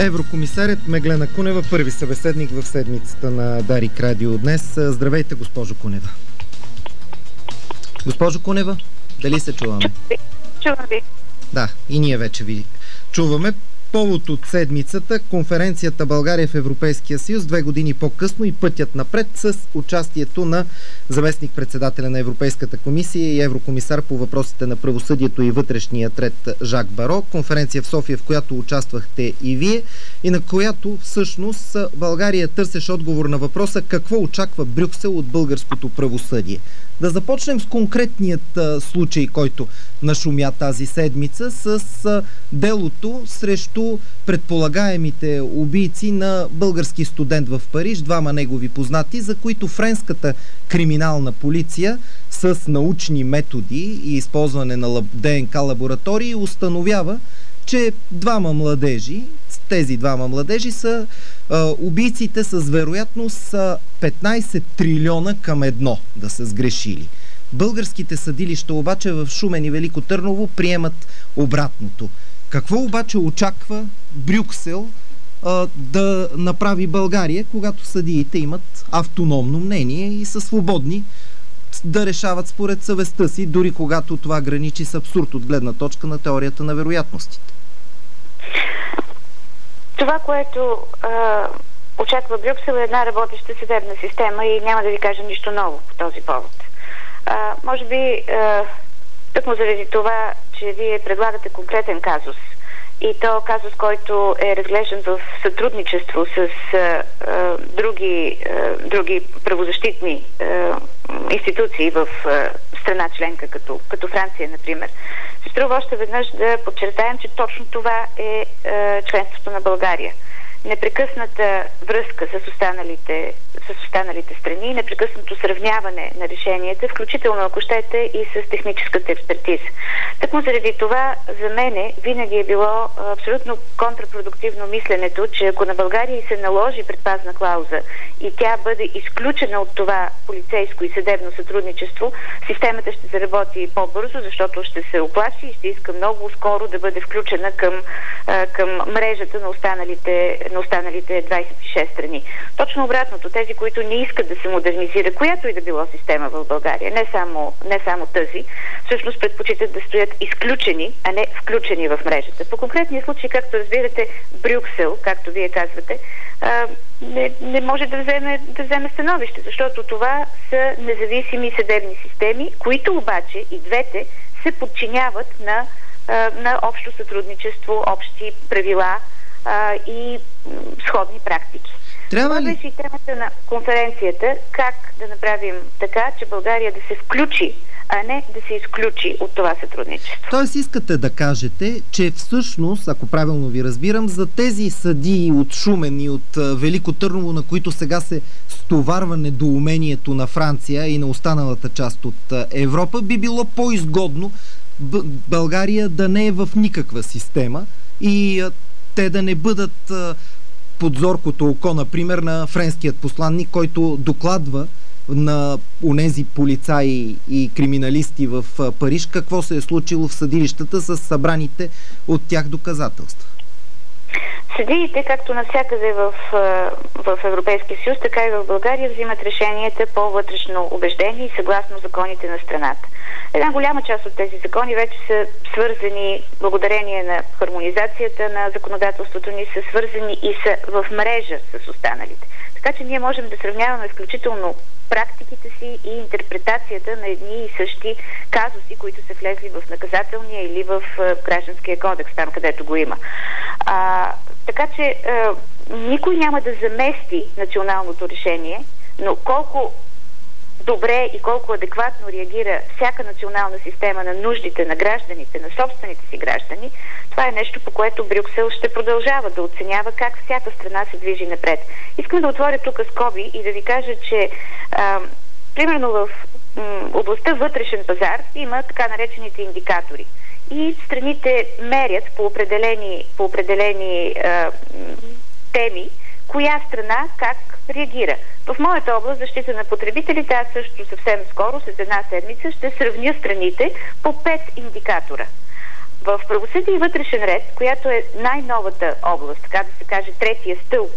Еврокомисарят Меглена Кунева, първи събеседник в седмицата на Дарик Радио днес. Здравейте, госпожо Кунева. Госпожо Кунева, дали се чуваме? Чувам ви. Да, и ние вече ви чуваме. Повод от седмицата, конференцията България в Европейския съюз 2 години по-късно и пътят напред с участието на заместник-председателя на Европейската комисия и еврокомисар по въпросите на правосъдието и вътрешния ред Жак Баро. Конференция в София, в която участвахте и вие и на която всъщност България търсеше отговор на въпроса какво очаква Брюксел от българското правосъдие. Да започнем с конкретният случай, който нашумя тази седмица, с делото срещу предполагаемите убийци на български студент в Париж, двама негови познати, за които френската криминална полиция с научни методи и използване на ДНК лаборатории установява, че тези двама младежи са убийците с вероятност 15 трилиона към 1 да са сгрешили. Българските съдилища обаче в Шумен и Велико Търново приемат обратното. Какво обаче очаква Брюксел да направи България, когато съдиите имат автономно мнение и са свободни да решават според съвестта си, дори когато това граничи с абсурд от гледна точка на теорията на вероятностите? Това, което очаква Брюксел, е една работеща съдебна система и няма да ви кажа нищо ново по този повод. Може би тъкмо заради това, че вие предлагате конкретен казус и то казус, който е разглеждан в сътрудничество с други правозащитни институции в страна членка, като Франция, например. Се струва още веднъж да подчертаем, че точно това е членството на България. Непрекъсната връзка с останалите страни, непрекъснато сравняване на решенията, включително, ако щете, и с техническата експертиза. Тъкмо заради това, за мене винаги е било абсолютно контрапродуктивно мисленето, че ако на България се наложи предпазна клауза и тя бъде изключена от това полицейско и съдебно сътрудничество, системата ще заработи по-бързо, защото ще се оплаши и ще иска много скоро да бъде включена към мрежата на останалите 26 страни. Точно обратното, тези, които не искат да се модернизира, която и да било система в България, не само тази, всъщност предпочитат да стоят изключени, а не включени в мрежата. По конкретния случай, както разбирате, Брюксел, както вие казвате, не може да вземе становище, защото това са независими съдебни системи, които обаче и двете се подчиняват на общо сътрудничество, общи правила и сходни практики. Това беше и темата на конференцията, как да направим така, че България да се включи, а не да се изключи от това сътрудничество. Тоест искате да кажете, че всъщност, ако правилно ви разбирам, за тези съдии от Шумен и от Велико Търново, на които сега се стоварва недоумението на Франция и на останалата част от Европа, би било по-изгодно България да не е в никаква система и те да не бъдат под зоркото око, например, на френският посланник, който докладва на онези полицаи и криминалисти в Париж какво се е случило в съдилищата с събраните от тях доказателства. Съдиите, както навсякъде в Европейския съюз, така и в България, взимат решенията по вътрешно убеждение и съгласно законите на страната. Една голяма част от тези закони вече са свързани, благодарение на хармонизацията на законодателството ни, са свързани и са в мрежа с останалите. Така че ние можем да сравняваме включително практиките си и интерпретацията на едни и същи казуси, които са влезли в наказателния или в гражданския кодекс, там където го има. Така че никой няма да замести националното решение, но колко добре и колко адекватно реагира всяка национална система на нуждите на гражданите, на собствените си граждани, това е нещо, по което Брюксел ще продължава да оценява как всяка страна се движи напред. Искам да отворя тук скоби и да ви кажа, че примерно в областта вътрешен пазар има така наречените индикатори. И страните мерят по определени теми, коя страна как реагира. В моята област защита на потребителите, аз също съвсем скоро, след една седмица, ще сравня страните по 5 индикатора. В правосъдие и вътрешен ред, която е най-новата област, така да се каже, третия стълб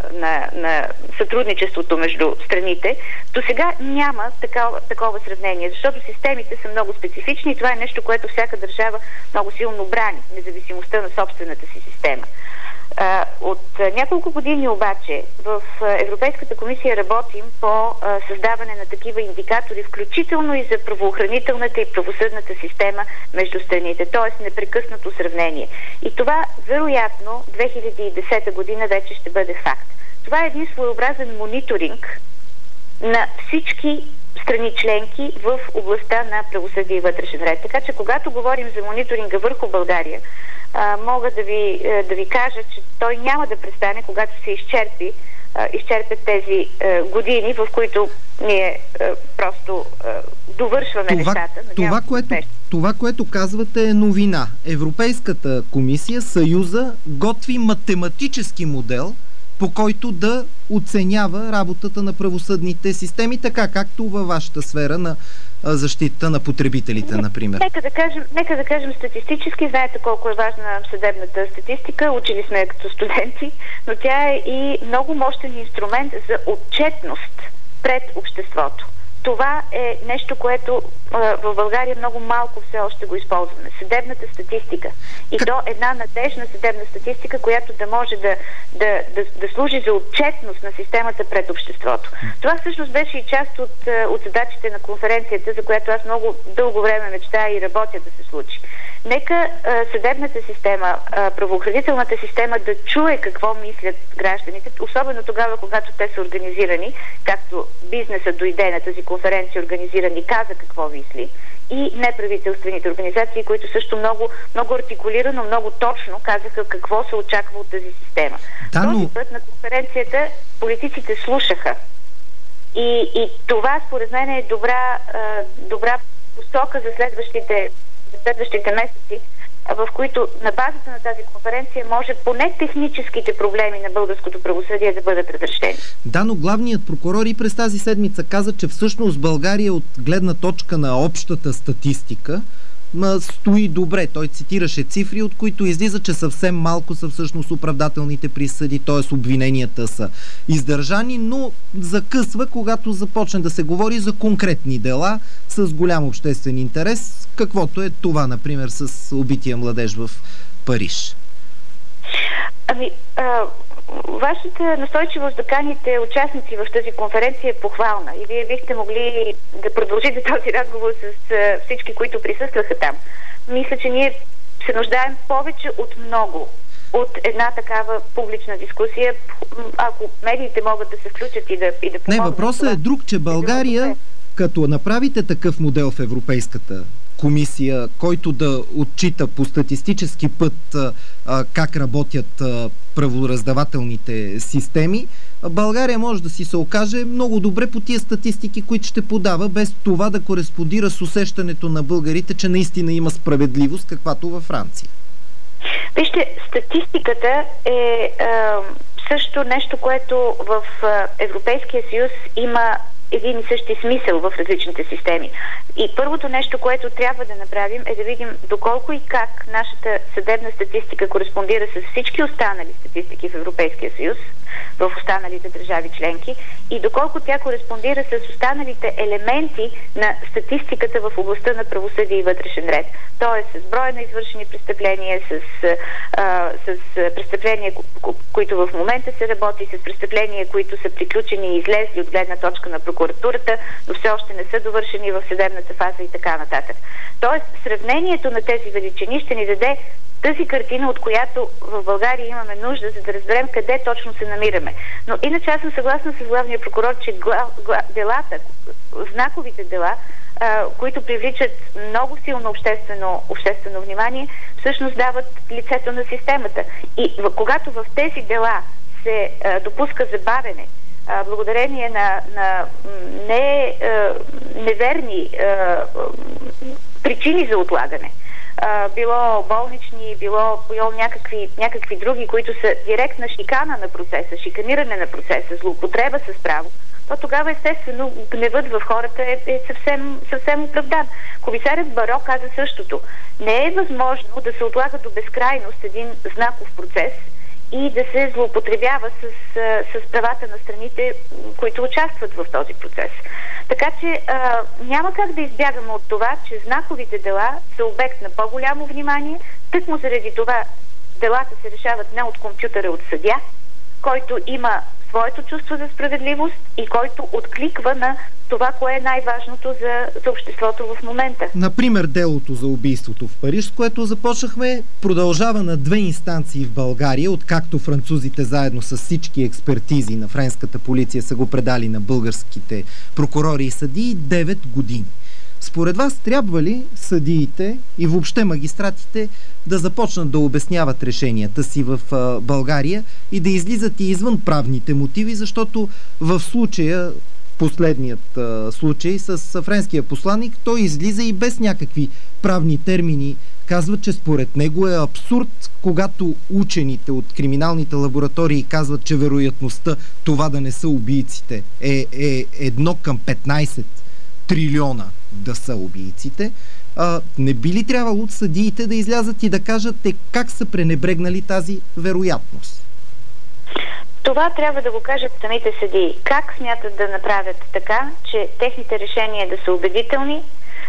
на сътрудничеството между страните, до сега няма такова сравнение, защото системите са много специфични и това е нещо, което всяка държава много силно брани, независимостта на собствената си система. От няколко години обаче в Европейската комисия работим по създаване на такива индикатори, включително и за правоохранителната и правосъдната система между страните, т.е. непрекъснато сравнение. И това, вероятно, 2010 година вече ще бъде факт. Това е един своеобразен мониторинг на всички страни членки в областта на правосъдие и вътрешен ред. Така че, когато говорим за мониторинга върху България, мога да ви кажа, че той няма да престане, когато се изчерпят тези години, в които ние просто довършваме нещата. Това, което казвате, е новина. Европейската комисия, Съюза, готви математически модел, по който да оценява работата на правосъдните системи, така както във вашата сфера на защита на потребителите, например. Нека да кажем статистически. Знаете колко е важна съдебната статистика. Учили сме като студенти, но тя е и много мощен инструмент за отчетност пред обществото. Това е нещо, което в България много малко все още го използваме. Съдебната статистика. И то една надежна съдебна статистика, която да може да служи за отчетност на системата пред обществото. Това всъщност беше и част от задачите на конференцията, за която аз много дълго време мечтая и работя да се случи. Нека съдебната система, правоохранителната система да чуе какво мислят гражданите, особено тогава, когато те са организирани, както бизнесът дойде на тази конференция, организирани, каза какво мисли, и неправителствените организации, които също много, много артикулирано, много точно казаха какво се очаква от тази система. Този път на конференцията политиците слушаха. И това, според мен, е добра посока за следващите месеци, в които на базата на тази конференция може поне техническите проблеми на българското правосъдие да бъдат разрешени. Да, но главният прокурор и през тази седмица каза, че всъщност България от гледна точка на общата статистика стои добре. Той цитираше цифри, от които излиза, че съвсем малко са всъщност оправдателните присъди, т.е. обвиненията са издържани, но закъсва, когато започне да се говори за конкретни дела с голям обществен интерес, каквото е това, например, с убития младеж в Париж. Вашата настойчивост да каните участници в тази конференция е похвална и вие бихте могли да продължите този разговор с всички, които присъстваха там. Мисля, че ние се нуждаем повече от една такава публична дискусия, ако медиите могат да се включат и да помогнат. Не, въпросът е друг, че България, като направите такъв модел в Европейската комисия, който да отчита по статистически път как работят правораздавателните системи, България може да си се окаже много добре по тия статистики, които ще подава, без това да кореспондира с усещането на българите, че наистина има справедливост, каквато във Франция. Вижте, статистиката е също нещо, което в Европейския съюз има един и същи смисъл в различните системи. И първото нещо, което трябва да направим, е да видим доколко и как нашата съдебна статистика кореспондира с всички останали статистики в Европейския съюз, в останалите държави членки, и доколко тя кореспондира с останалите елементи на статистиката в областта на правосъдие и вътрешен ред. Тоест с броя на извършени престъпления, с престъпления, които в момента се работи, с престъпления, които са приключени и излезли от гледна точка на прокуратурата, но все още не са довършени в съдебната фаза и така нататък. Тоест, сравнението на тези величини ще ни даде тази картина, от която в България имаме нужда, за да разберем къде точно се намираме. Но иначе аз съм съгласна с главния прокурор, че делата, знаковите дела, които привличат много силно обществено внимание, всъщност дават лицето на системата. И когато в тези дела се допуска забавене, благодарение на неверни причини за отлагане, било болнични, било някакви други, които са директна шикана на процеса, шиканиране на процеса, злоупотреба с право, то тогава естествено гневът в хората е съвсем оправдан. Комисарят Баро каза същото. Не е възможно да се отлага до безкрайност един знаков процес и да се злоупотребява с правата на страните, които участват в този процес. Така че няма как да избягаме от това, че знаковите дела са обект на по-голямо внимание, тъкмо заради това делата се решават не от компютъра, от съдия, който има своето чувство за справедливост и който откликва на това, кое е най-важното за обществото в момента. Например, делото за убийството в Париж, с което започнахме, продължава на 2 инстанции в България, откакто французите заедно с всички експертизи на френската полиция са го предали на българските прокурори и съдии 9 години. Според вас трябва ли съдиите и въобще магистратите да започнат да обясняват решенията си в България и да излизат и извън правните мотиви, защото в случая, последният случай с френския посланник, той излиза и без някакви правни термини. Казва, че според него е абсурд, когато учените от криминалните лаборатории казват, че вероятността това да не са убийците е 1 към 15 трилиона да са убийците. Не би ли трябвало от съдиите да излязат и да кажат как са пренебрегнали тази вероятност? Това трябва да го кажат самите съдии. Как смятат да направят така, че техните решения да са убедителни,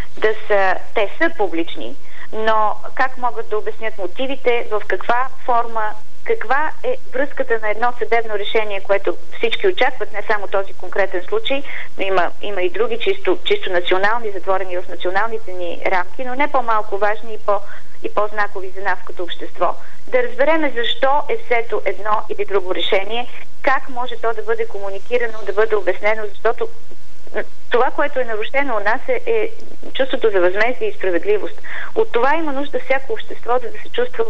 те са публични, но как могат да обяснят мотивите, в каква форма, каква е връзката на едно съдебно решение, което всички очакват, не само този конкретен случай, но има и други чисто национални, затворени в националните ни рамки, но не по-малко важни и по-знакови за нас като общество. Да разбереме защо е взето едно или друго решение, как може то да бъде комуникирано, да бъде обяснено, защото това, което е нарушено у нас е чувството за възмездие и справедливост. От това има нужда всяко общество, за да се чувства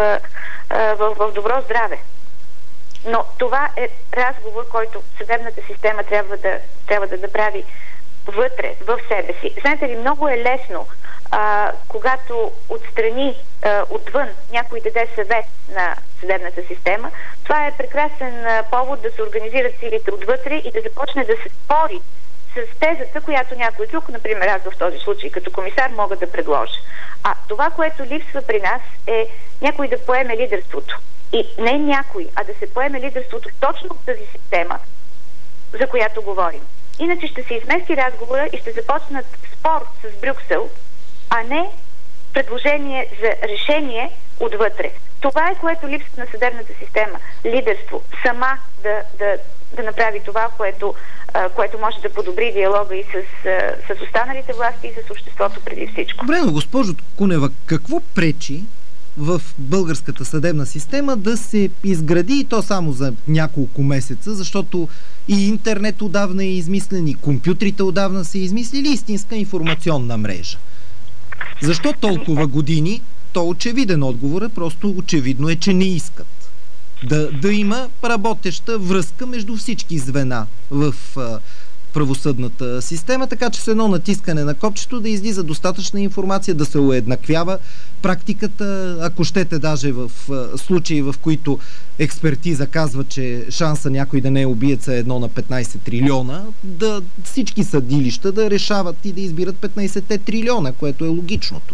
в добро здраве. Но това е разговор, който съдебната система трябва да направи вътре, в себе си. Знаете ли, много е лесно, когато отстрани, отвън, някой даде съвет на съдебната система. Това е прекрасен повод да се организират силите отвътре и да започне да се спори с тезата, която някой друг, например аз в този случай като комисар, мога да предложа. А това, което липсва при нас, е някой да поеме лидерството. И не някой, а да се поеме лидерството точно в тази система, за която говорим. Иначе ще се измести разговора и ще започнат спор с Брюксел, а не предложение за решение отвътре. Това е, което липсва на съдебната система. Лидерство. Сама да направи това, което може да подобри диалога и с останалите власти и с обществото преди всичко. Добре, но госпожо Кунева, какво пречи в българската съдебна система да се изгради, и то само за няколко месеца, защото и интернет отдавна е измислен, и компютрите отдавна са измислили истинска информационна мрежа? Защо толкова години? То очевиден отговор е, просто очевидно е, че не искат да има работеща връзка между всички звена в правосъдната система, така че с едно натискане на копчето да излиза достатъчна информация, да се уеднаквява практиката, ако щете даже в случаи, в които експертиза казва, че шанса някой да не е убиеца е 1 на 15 трилиона, да всички съдилища да решават и да избират 15 трилиона, което е логичното.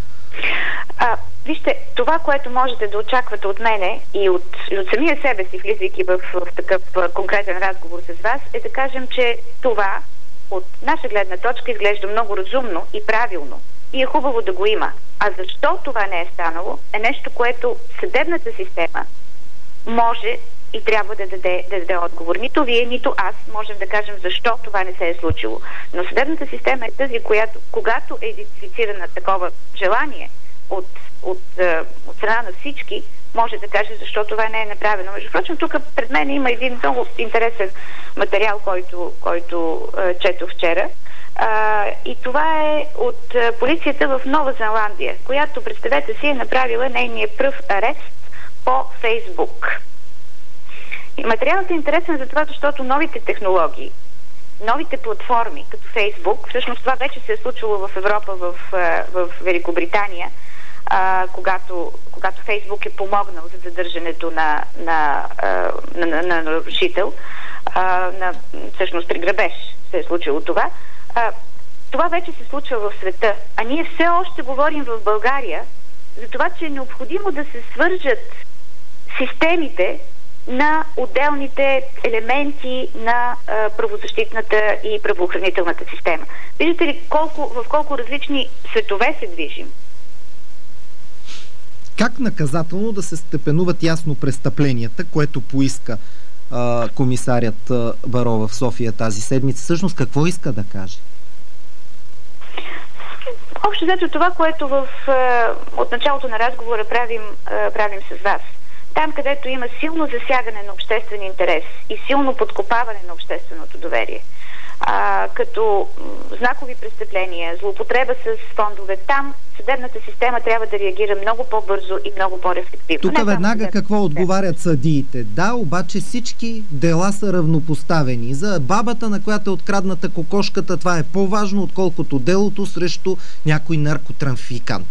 Вижте, това, което можете да очаквате от мене и от самия себе си, влизайки в такъв конкретен разговор с вас, е да кажем, че това от наша гледна точка изглежда много разумно и правилно. И е хубаво да го има. А защо това не е станало, е нещо, което съдебната система може и трябва да даде отговор. Нито вие, нито аз можем да кажем защо това не се е случило. Но съдебната система е тази, която, когато е идентифицирана такова желание от страна на всички, може да каже защо това не е направено. Между прочим, тук пред мен има един много интересен материал, който четох вчера. И това е от полицията в Нова Зеландия, която, представете си, е направила нейния пръв арест по Фейсбук. И материалът е интересен за това, защото новите технологии, новите платформи, като Фейсбук, всъщност това вече се е случило в Европа, в Великобритания, когато Фейсбук е помогнал за задържането на нарушител. всъщност при грабеж се е случило това. Това вече се случва в света. А ние все още говорим в България за това, че е необходимо да се свържат системите на отделните елементи на правозащитната и правоохранителната система. Виждате ли в колко различни светове се движим? Как наказателно да се степенуват ясно престъпленията, което поиска комисарят Баррот в София тази седмица? Всъщност какво иска да каже? Общо взето това, което от началото на разговора правим с вас. Там, където има силно засягане на обществен интерес и силно подкопаване на общественото доверие, като знакови престъпления, злоупотреба с фондове, там съдебната система трябва да реагира много по-бързо и много по-рефлективно. Тук веднага какво отговарят съдиите? Да, обаче всички дела са равнопоставени. За бабата, на която е открадната кокошката, това е по-важно, отколкото делото срещу някой наркотрафикант.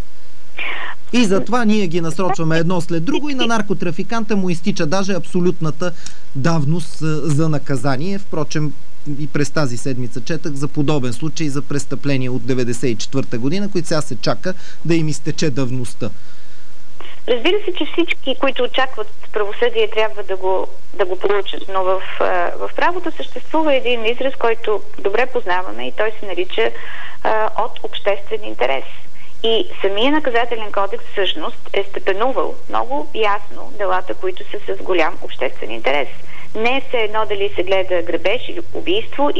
И затова ние ги насрочваме едно след друго и на наркотрафиканта му изтича даже абсолютната давност за наказание. Впрочем, и през тази седмица четах за подобен случай за престъпление от 1994 година, които сега се чака да им изтече давността. Разбира се, че всички, които очакват правосъдие, трябва да го получат, но в правото съществува един израз, който добре познаваме и той се нарича от обществен интерес. И самия наказателен кодекс всъщност е степенувал много ясно делата, които са с голям обществен интерес. Не е все едно дали се гледа грабеж или убийство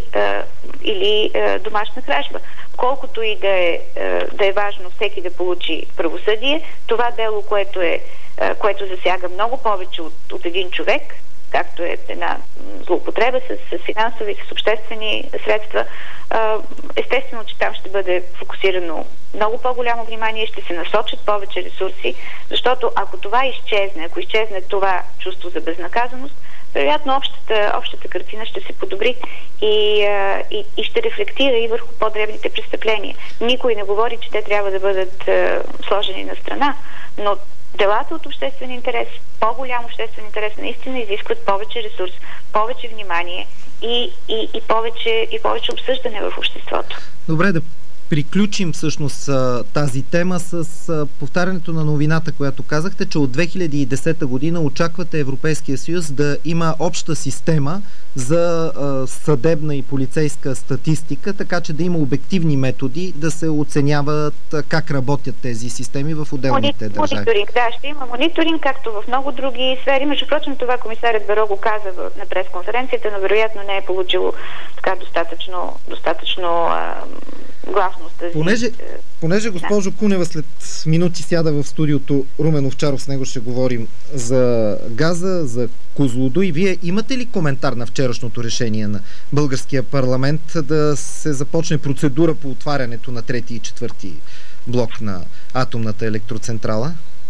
или домашна кражба. Колкото и да е важно всеки да получи правосъдие, това дело, което засяга много повече от един човек, както е една злоупотреба с финансови, с обществени средства, естествено, че там ще бъде фокусирано много по-голямо внимание, ще се насочат повече ресурси, защото ако това изчезне, ако изчезне това чувство за безнаказаност, вероятно общата картина ще се подобри и ще рефлектира и върху по-дребните престъпления. Никой не говори, че те трябва да бъдат сложени на страна, но делата от обществен интерес, по-голям обществен интерес, наистина изискват повече ресурс, повече внимание и повече обсъждане в обществото. Добре, да приключим всъщност тази тема с повтарянето на новината, която казахте, че от 2010 година очаквате Европейския съюз да има обща система за съдебна и полицейска статистика, така че да има обективни методи да се оценяват как работят тези системи в отделните държави. Мониторинг, да, ще има мониторинг, както в много други сфери. Между прочим, това комисарят Баррот го каза на пресконференцията, но вероятно не е получило така достатъчно гласност. Понеже госпожо Кунева след минути сяда в студиото Румен Овчаров, с него ще говорим за газа, за Козлодуй. Вие имате ли коментар на вчерашното решение на българския парламент да се започне процедура по отварянето на трети и четвърти блок на атомната електроцентрала?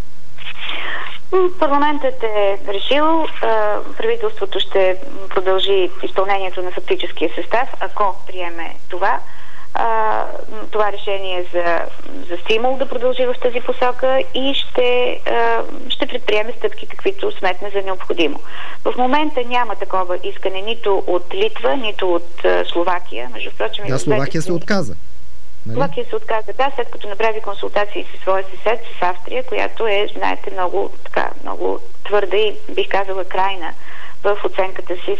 Парламентът е решил, правителството ще продължи изпълнението на фактическия състав, ако приеме това решение за стимул да продължи в тази посока и ще предприеме стъпки, каквито сметне за необходимо. В момента няма такова искане нито от Литва, нито от Словакия. Между прочим, Словакия се отказа. Словакия се отказа, да, след като направи консултации с своя съсед, с Австрия, която е, знаете, много твърда и бих казала крайна в оценката си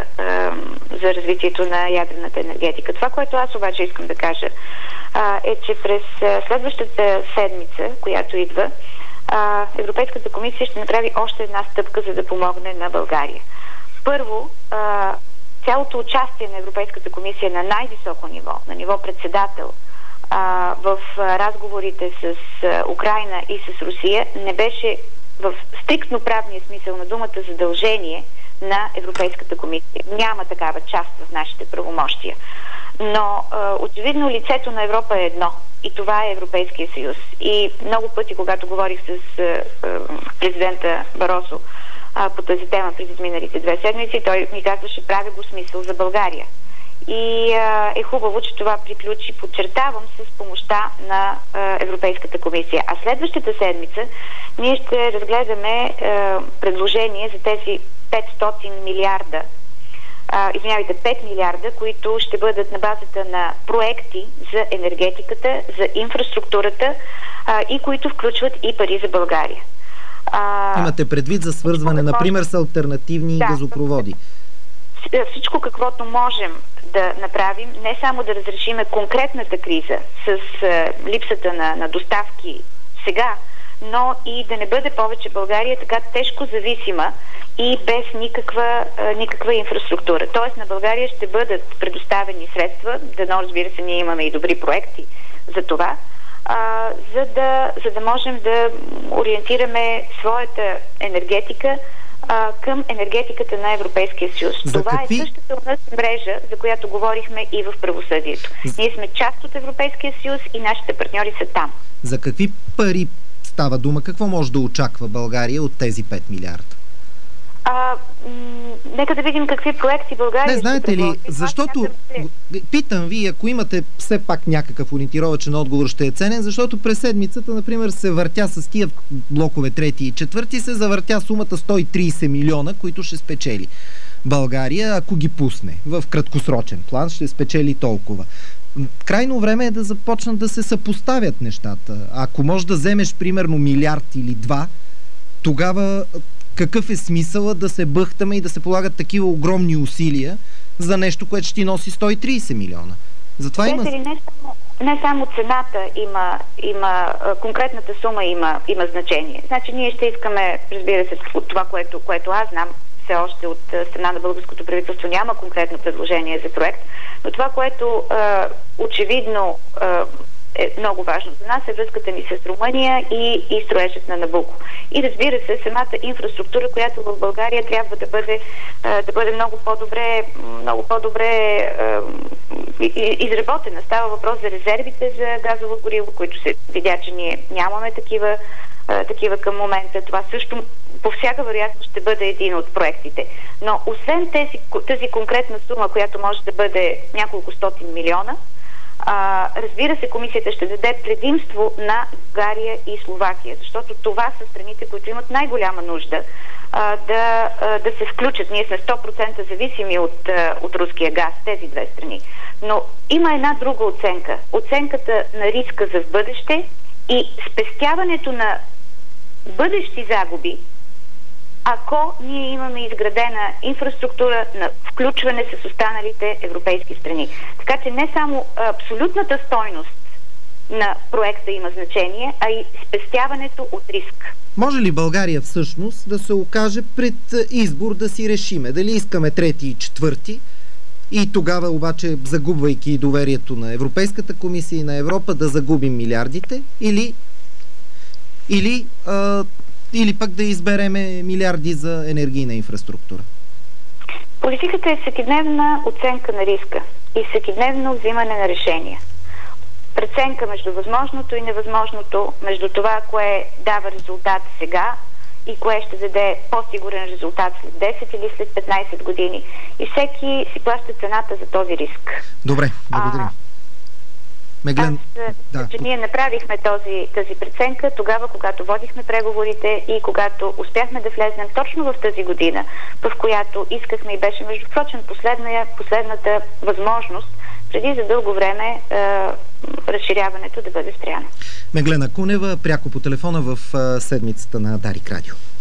за развитието на ядрената енергетика. Това, което аз обаче искам да кажа, е, че през следващата седмица, която идва, Европейската комисия ще направи още една стъпка, за да помогне на България. Първо, цялото участие на Европейската комисия на най-високо ниво, на ниво председател, в разговорите с Украйна и с Русия не беше в стриктно правния смисъл на думата задължение на Европейската комисия. Няма такава част в нашите правомощия. Но очевидно лицето на Европа е едно. И това е Европейския съюз. И много пъти, когато говорих с президента Баросо по тази тема през изминалите 2 седмици, той ми казваше, прави го смисъл за България. и е хубаво, че това приключи, подчертавам, с помощта на Европейската комисия. А следващата седмица ние ще разгледаме предложение за тези 500 милиарда, 5 милиарда, които ще бъдат на базата на проекти за енергетиката, за инфраструктурата и които включват и пари за България. Имате предвид за свързване, например, с алтернативни газопроводи? Всичко, каквото можем да направим, не само да разрешиме конкретната криза с липсата на доставки сега, но и да не бъде повече България така тежко зависима и без никаква инфраструктура. Тоест на България ще бъдат предоставени средства, дано, разбира се, ние имаме и добри проекти за това, за да можем да ориентираме своята енергетика към енергетиката на Европейския съюз. Това е същата мрежа, за която говорихме и в правосъдието. Ние сме част от Европейския съюз и нашите партньори са там. За какви пари става дума? Какво може да очаква България от тези 5 милиарда? Нека да видим какви проекти България не, знаете ли, защото питам ви, ако имате все пак някакъв ориентировачен отговор, ще е ценен, защото през седмицата, например, се въртя с тия блокове 3 и 4, се завъртя сумата 130 милиона, които ще спечели България, ако ги пусне в краткосрочен план, ще спечели толкова. Крайно време е да започнат да се съпоставят нещата. Ако можеш да вземеш примерно милиард или 2, тогава какъв е смисъла да се бъхтаме и да се полагат такива огромни усилия за нещо, което ще ти носи 130 милиона? Затова има... Не само цената има конкретната сума има значение. Значи ние ще искаме, разбира се, това, което аз знам, все още от страна на българското правителство няма конкретно предложение за проект, но това, което очевидно е много важно за нас, е връзката ни с Румъния и строежът на Набуко. И разбира се, самата инфраструктура, която в България трябва да бъде много по-добре изработена. Става въпрос за резервите за газово гориво, които се видя, че ние нямаме такива към момента. Това също по всяка вероятност ще бъде един от проектите. Но освен тази конкретна сума, която може да бъде няколко стотин милиона, разбира се, комисията ще даде предимство на България и Словакия, защото това са страните, които имат най-голяма нужда да се включат. Ние сме 100% зависими от руския газ, тези две страни. Но има една друга оценка. Оценката на риска за в бъдеще и спестяването на бъдещи загуби, ако ние имаме изградена инфраструктура на включване с останалите европейски страни. Така че не само абсолютната стойност на проекта има значение, а и спестяването от риск. Може ли България всъщност да се окаже пред избор да си решиме? Дали искаме 3 и 4 и тогава обаче, загубвайки доверието на Европейската комисия и на Европа, да загубим милиардите или пък да избереме милиарди за енергийна инфраструктура? Политиката е всекидневна оценка на риска и всекидневно взимане на решения. Преценка между възможното и невъзможното, между това, кое дава резултат сега и кое ще даде по-сигурен резултат след 10 или след 15 години. И всеки си плаща цената за този риск. Добре, благодаря. Ние направихме тази преценка тогава, когато водихме преговорите и когато успяхме да влезнем точно в тази година, в която искахме и беше, между прочим, последната възможност преди за дълго време разширяването да бъде спряно. Меглена Кунева, пряко по телефона в седмицата на Дарик Радио.